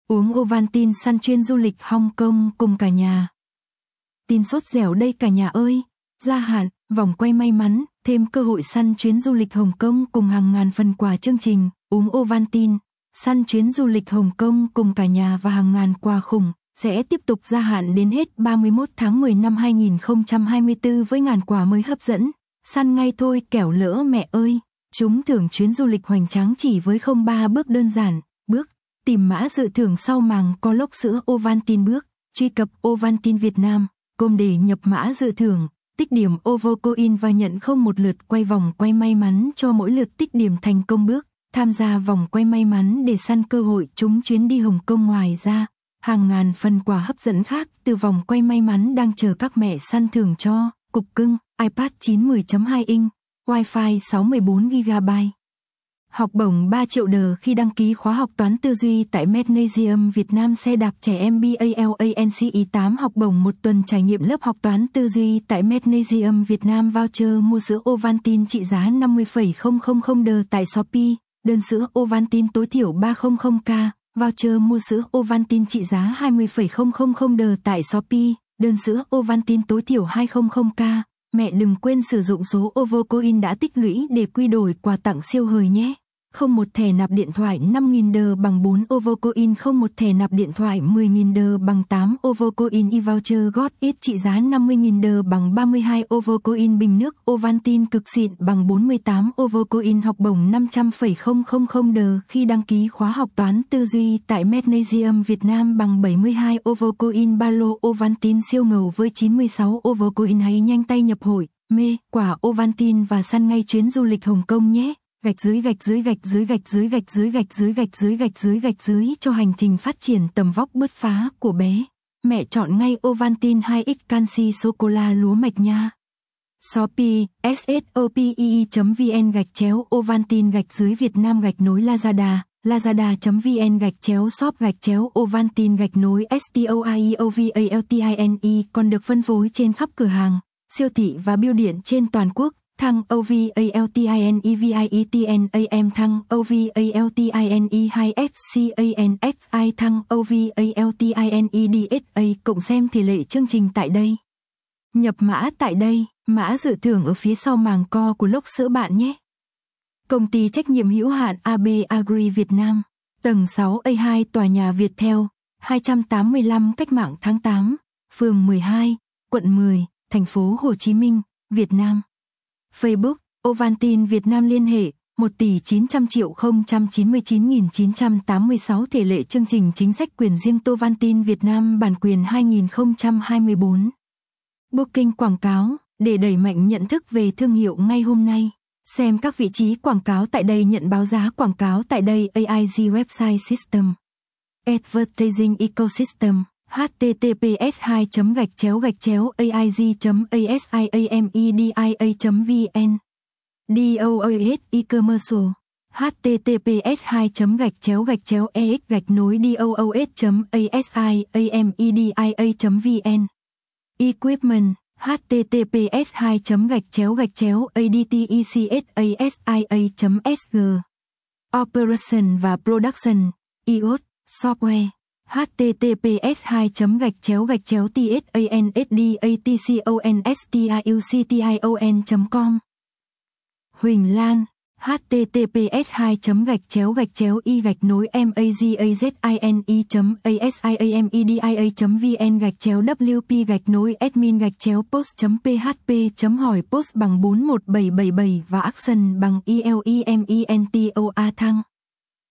Uống Ovaltine săn chuyên du lịch Hong Kong cùng cả nhà. Tin sốt dẻo đây cả nhà ơi, gia hạn, vòng quay may mắn, thêm cơ hội săn chuyến du lịch Hồng Kông cùng hàng ngàn phần quà chương trình, uống Ovaltine, săn chuyến du lịch Hồng Kông cùng cả nhà và hàng ngàn quà khủng, sẽ tiếp tục gia hạn đến hết 31 tháng 10 năm 2024 với ngàn quà mới hấp dẫn. Săn ngay thôi kẻo lỡ mẹ ơi, trúng thưởng chuyến du lịch hoành tráng chỉ với 03 bước đơn giản. Bước, tìm mã dự thưởng sau màng có lốc sữa Ovaltine. Bước, truy cập Ovaltine Việt Nam, com để nhập mã dự thưởng, tích điểm Ovocoin và nhận không một lượt quay vòng quay may mắn cho mỗi lượt tích điểm thành công. Bước, tham gia vòng quay may mắn để săn cơ hội trúng chuyến đi Hồng Kông. Ngoài ra, hàng ngàn phần quà hấp dẫn khác từ vòng quay may mắn đang chờ các mẹ săn thưởng cho. Cục cưng, iPad 9 10.2 inch, Wi-Fi 614GB. Học bổng 3 triệu đờ khi đăng ký khóa học toán tư duy tại Magnesium Việt Nam. Xe đạp trẻ em BALANCE 8 học bổng 1 tuần trải nghiệm lớp học toán tư duy tại Magnesium Việt Nam. Voucher mua sữa Ovaltine trị giá 50,000 đờ tại Shopee. Đơn sữa Ovaltine tối thiểu 300k. Voucher mua sữa Ovaltine trị giá 20,000 đờ tại Shopee. Đơn sữa Ovaltine tối thiểu 200k. Mẹ đừng quên sử dụng số Ovocoin đã tích lũy để quy đổi quà tặng siêu hời nhé. Không một thẻ nạp điện thoại 5.000 đờ bằng 4 Ovocoin. Không một thẻ nạp điện thoại 10.000 đờ bằng 8 Ovocoin. E-voucher Got It trị giá 50.000 đờ bằng 32 Ovocoin. Bình nước Ovaltine cực xịn bằng 48 Ovocoin. Học bổng 500,000 đờ khi đăng ký khóa học toán tư duy tại Magnesium Việt Nam bằng 72 Ovocoin. Ba lô Ovaltine siêu ngầu với 96 Ovocoin. Hãy nhanh tay nhập hội, mê, quả Ovaltine và săn ngay chuyến du lịch Hồng Kông nhé. Gạch dưới cho hành trình phát triển tầm vóc bứt phá của bé. Mẹ chọn ngay Ovaltine 2X canxi sô cô la lúa mạch nha. Shopee, shopee.vn /Ovaltine Việt Nam Lazada, lazada.vn /shop Ovaltine STOREOVALTINE còn được phân phối trên khắp cửa hàng, siêu thị và bưu điện trên toàn quốc. Thăng OVALTINEVIETNAM thăng OVALTINE2SCANXI thăng OVALTINEDSA cộng xem tỷ lệ chương trình tại đây. Nhập mã tại đây, mã dự thưởng ở phía sau màng co của lốc sữa bạn nhé. Công ty trách nhiệm hữu hạn AB Agri Việt Nam, tầng 6A2 tòa nhà Viettel, 285 Cách Mạng tháng 8, phường 12, quận 10, thành phố Hồ Chí Minh, Việt Nam. Facebook, Ovaltine Việt Nam liên hệ 1.900.099.986 thể lệ chương trình chính sách quyền riêng Ovaltine Việt Nam bản quyền 2024. Booking quảng cáo để đẩy mạnh nhận thức về thương hiệu ngay hôm nay. Xem các vị trí quảng cáo tại đây, nhận báo giá quảng cáo tại đây. AIG Website System, Advertising Ecosystem, https://aig.asiamedia.vn, DOAS e-commercial, https://doas.asiamedia.vn, Equipment, https://adtecsasia.sg, Operation và Production, IOT, Software, https://tsansdatconstruction.com. Huỳnh Lan, https://magazine.asia.mazin.wp-admin-post.php hỏi post bằng 41777 và action bằng ELEMENTOA thăng.